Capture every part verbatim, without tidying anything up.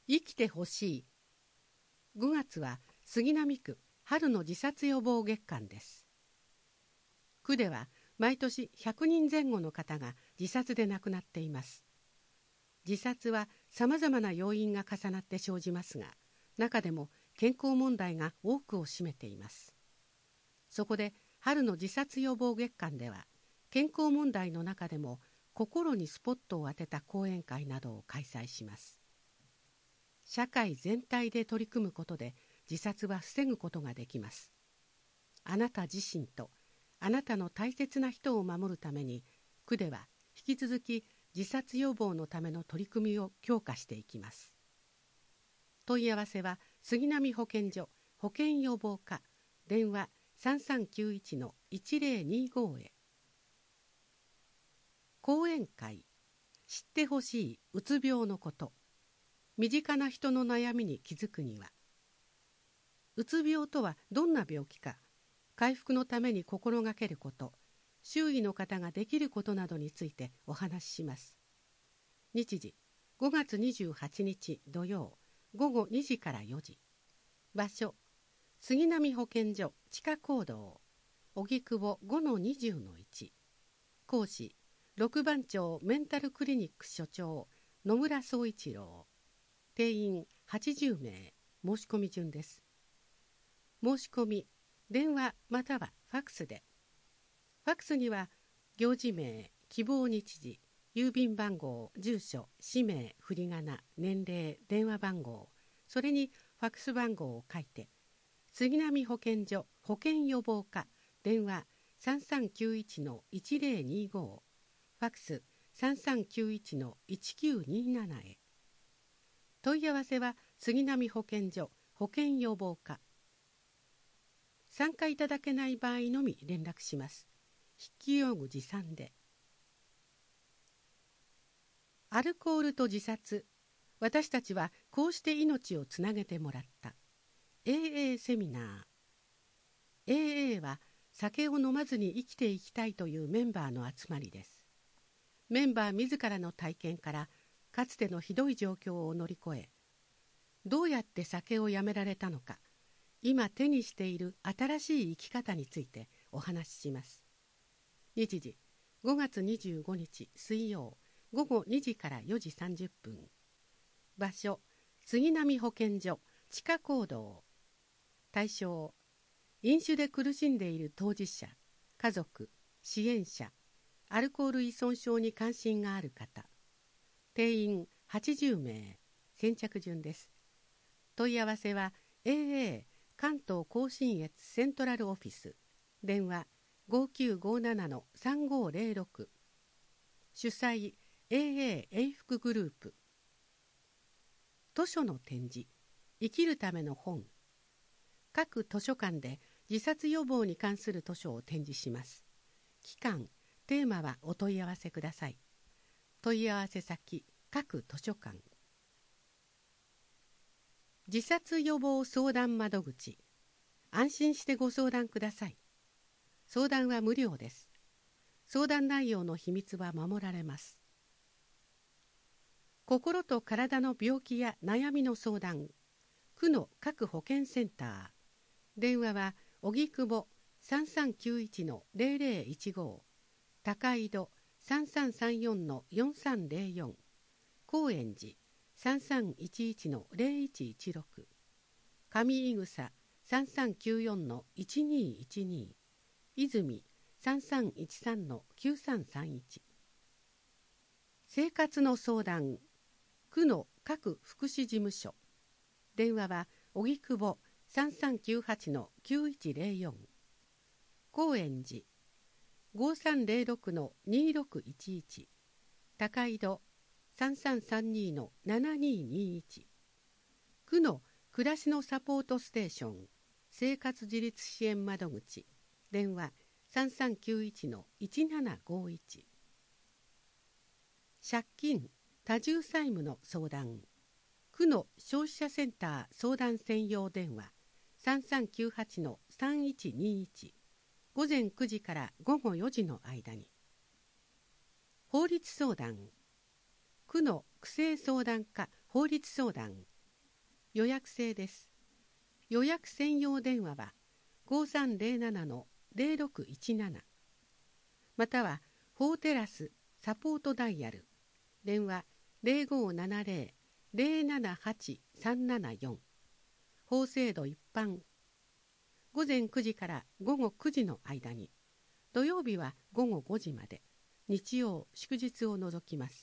生きてほしい。ごがつは杉並区春の自殺予防月間です。区では毎年ひゃくにんぜん後の方が自殺で亡くなっています。自殺はさまざまな要因が重なって生じますが、中でも健康問題が多くを占めています。そこで春の自殺予防月間では、健康問題の中でも心にスポットを当てた講演会などを開催します。社会全体で取り組むことで自殺は防ぐことができます。あなた自身とあなたの大切な人を守るために、区では引き続き自殺予防のための取り組みを強化していきます。問い合わせは杉並保健所保健予防課電話 さんさんきゅういちのいちぜろにご へ。講演会、知ってほしいうつ病のこと。身近な人の悩みに気づくには。うつ病とはどんな病気か、回復のために心がけること、周囲の方ができることなどについてお話しします。日時、ごがつにじゅうはちにち土曜、ごごにじからよじ。場所、杉並保健所地下講堂、荻窪 ごのにじゅうのいち。講師、六番町メンタルクリニック所長、野村総一郎。定員はちじゅうめい、申し込み順です。申し込み、電話またはファックスで。ファックスには、行事名、希望日時、郵便番号、住所、氏名、振り仮名、年齢、電話番号、それにファックス番号を書いて、杉並保健所保健予防課電話 さんさんきゅういちのいちぜろにご、ファックス さんさんきゅういちのいちきゅうになな へ。問い合わせは杉並保健所保健予防課。参加いただけない場合のみ連絡します。筆記用具持参で。アルコールと自殺、私たちはこうして命をつなげてもらった。エーエー セミナー。エーエー は酒を飲まずに生きていきたいというメンバーの集まりです。メンバー自らの体験からかつてのひどい状況を乗り越え、どうやって酒をやめられたのか、今手にしている新しい生き方についてお話しします。日時、ごがつにじゅうごにち水曜、ごごにじからよじさんじゅっぷん。場所、杉並保健所地下講堂。対象、飲酒で苦しんでいる当事者、家族、支援者、アルコール依存症に関心がある方。定員はちじゅうめい、先着順です。問い合わせは エーエー 関東甲信越セントラルオフィス電話 ごきゅうごななのさんごぜろろく。主催 エーエー 永福グループ。図書の展示、生きるための本。各図書館で自殺予防に関する図書を展示します。期間、テーマはお問い合わせください。問い合わせ先、各図書館。自殺予防相談窓口。安心してご相談ください。相談は無料です。相談内容の秘密は守られます。心と体の病気や悩みの相談。区の各保健センター。電話は荻窪 さんさんきゅういちのぜろぜろいちご、高井戸 さんさんさんよんのよんさんぜろよん、高円寺 さんさんいちいちのぜろいちいちろく、上井草 さんさんきゅうよんのいちにいちに、泉 さんさんいちさんのきゅうさんさんいち。生活の相談、区の各福祉事務所。電話は荻窪 さんさんきゅうはちのきゅういちぜろよん、高円寺 ごさんぜろろくのにろくいちいち、高井戸 さんさんさんにのななににいち。区の暮らしのサポートステーション生活自立支援窓口。電話さんさんきゅういちのいちななごいち。借金多重債務の相談。区の消費者センター相談専用電話さんさんきゅうはちのさんいちにいち、午前くじからごごよじの間に。法律相談。区の区政相談課法律相談予約制です。予約専用電話はごさんゼロななのゼロろくいちなな、またはフォーテラスサポートダイヤル電話ゼロごななゼロ ゼロななはち さんななよん、法制度一般、午前くじから午後くじの間に、土曜日は午後ごじまで、日曜祝日を除きます。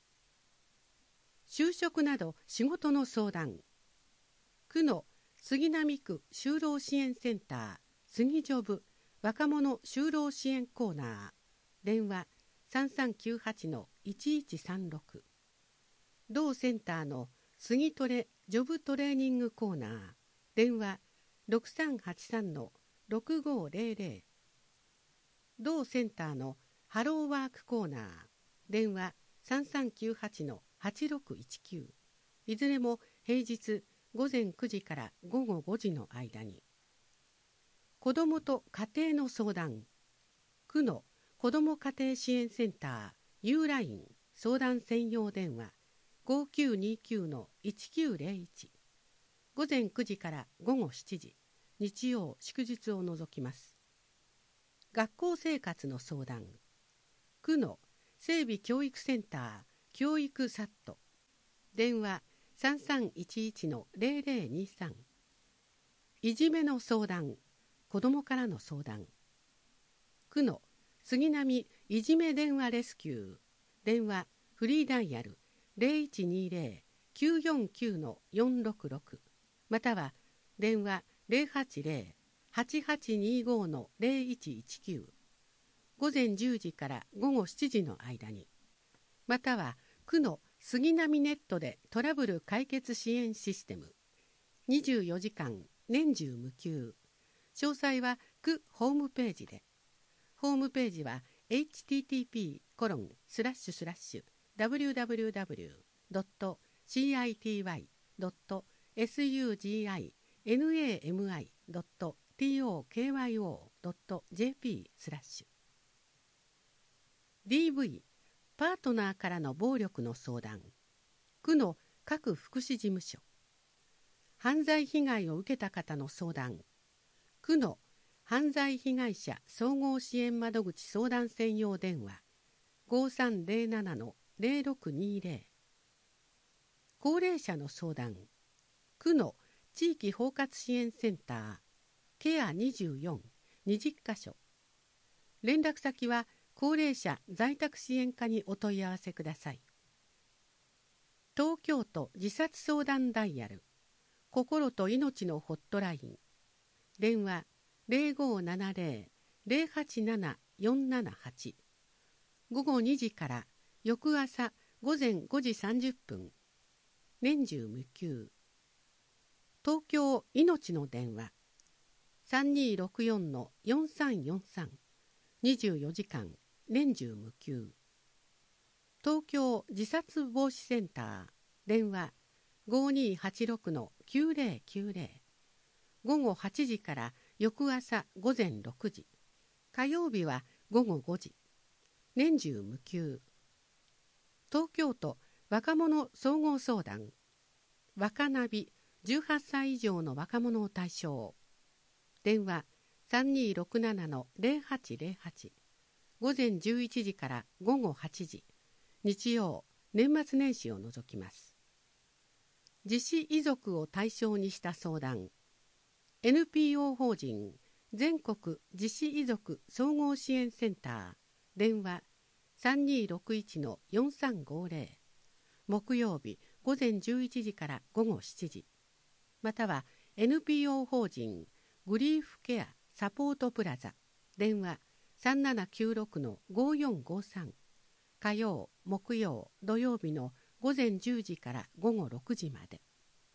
就職など仕事の相談、区の杉並区就労支援センター杉ジョブ若者就労支援コーナー電話 さんさんきゅうはちのいちいちさんろく、同センターの杉トレジョブトレーニングコーナー電話ろくさんはちさんのろくごゼロゼロ、同センターのハローワークコーナー電話さんさんきゅうはちのはちろくいちきゅう、いずれも平日午前くじから午後ごじの間に。子どもと家庭の相談、区の子ども家庭支援センター ユーライン 相談専用電話ごきゅうにきゅうのいちきゅうゼロいち、午前くじから午後しちじ、日曜祝日を除きます。学校生活の相談、区の整備教育センター教育サット電話さんさんいちいちのゼロゼロにさん、いじめの相談、子どもからの相談、区の杉並いじめ電話レスキュー電話フリーダイヤルゼロいちにゼロ きゅうよんきゅうのよんろくろく、または電話ゼロはちゼロ はちはちにごのゼロいちいちきゅう、午前じゅうじから午後しちじの間に、または区の杉並ネットでトラブル解決支援システムにじゅうよじかん年中無休、詳細は区ホームページで。ホームページは エイチティーティーピーコロンスラッシュスラッシュダブリューダブリューダブリュードットシーアイティーワイドットエスユージーアイエヌエーエムアイドットティーオーケーワイオードットジェーピースラッシュ ディーブイ パートナーからの暴力の相談、区の各福祉事務所、犯罪被害を受けた方の相談、区の犯罪被害者総合支援窓口相談専用電話ごさんゼロななのゼロろくにゼロ、高齢者の相談、区の地域包括支援センターケアにじゅうよん、にじゅっかしょ、連絡先は高齢者在宅支援課にお問い合わせください。東京都自殺相談ダイヤル心と命のホットライン電話ゼロごななゼロ ゼロはちなな よんななはち、午後にじから翌朝午前ごじさんじゅっぷん、年中無休。東京いのちの電話さんにーろくよんのよんさんよんさん、にじゅうよじかん年中無休。東京自殺防止センター電話ごにーはちろくのきゅうゼロきゅうゼロ、午後はちじから翌朝午前ろくじ、火曜日は午後ごじ、年中無休。東京都若者総合相談若ナビじゅうはっさい以上の若者を対象電話さんにーろくななのゼロはちゼロはち、午前じゅういちじから午後はちじ、日曜年末年始を除きます。自死遺族を対象にした相談 エヌピーオー 法人全国自死遺族総合支援センター電話さんにーろくいちのよんさんごゼロ、木曜日午前じゅういちじから午後しちじ、または エヌピーオー 法人グリーフケアサポートプラザ電話さんななきゅうろくのごよんごさん、火曜木曜土曜日の午前じゅうじから午後ろくじまで。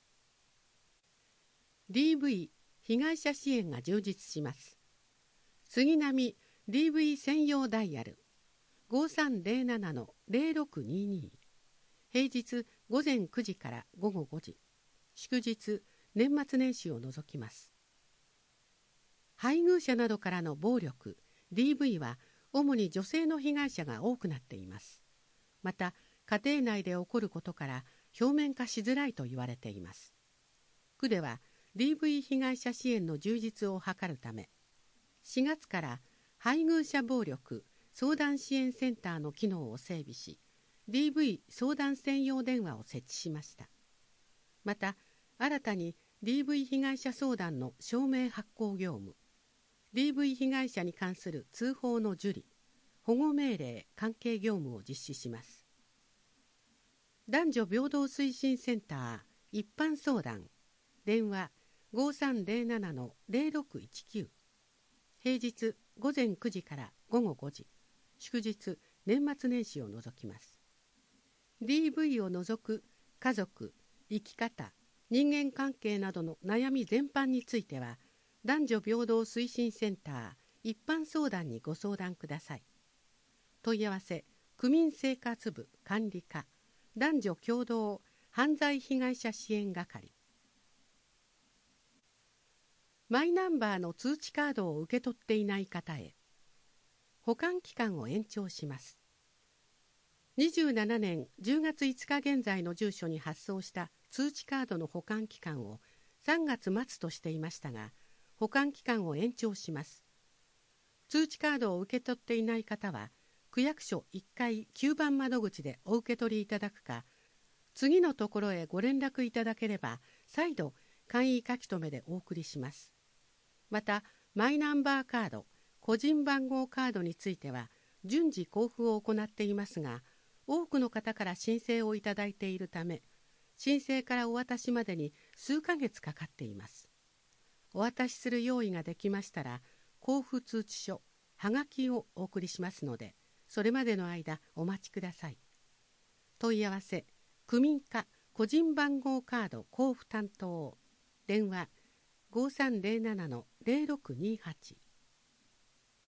ディーブイ 被害者支援が充実します。杉並 ディーブイ 専用ダイヤルごさんゼロななのゼロろくにに、平日午前くじから午後ごじ、祝日年末年始を除きます。配偶者などからの暴力 ディーブイ は主に女性の被害者が多くなっています。また家庭内で起こることから表面化しづらいと言われています。 区では ディーブイ 被害者支援の充実を図るため、しがつから配偶者暴力相談支援センターの機能を整備し、 ディーブイ 相談専用電話を設置しました。また新たに ディーブイ 被害者相談の証明発行業務、 ディーブイ 被害者に関する通報の受理、保護命令関係業務を実施します。男女平等推進センター一般相談、電話 ごさんぜろななのぜろろくいちきゅう、平日ごぜんくじからごごごじ、祝日年末年始を除きます。 ディーブイ を除く家族、生き方、人間関係などの悩み全般については、男女平等推進センター一般相談にご相談ください。問い合わせ、区民生活部管理課男女共同犯罪被害者支援係。マイナンバーの通知カードを受け取っていない方へ、保管期間を延長します。にじゅうななねんじゅうがついつか現在の住所に発送した通知カードの保管期間をさんがつ末としていましたが、保管期間を延長します。通知カードを受け取っていない方は、区役所いっかいきゅうばん窓口でお受け取りいただくか、次のところへご連絡いただければ再度簡易書き留めでお送りします。またマイナンバーカード、個人番号カードについては順次交付を行っていますが、多くの方から申請をいただいているため、申請からお渡しまでに数ヶ月かかっています。お渡しする用意ができましたら、交付通知書、はがきをお送りしますので、それまでの間お待ちください。問い合わせ、区民課個人番号カード交付担当、電話 ごさんぜろななのぜろろくにはち。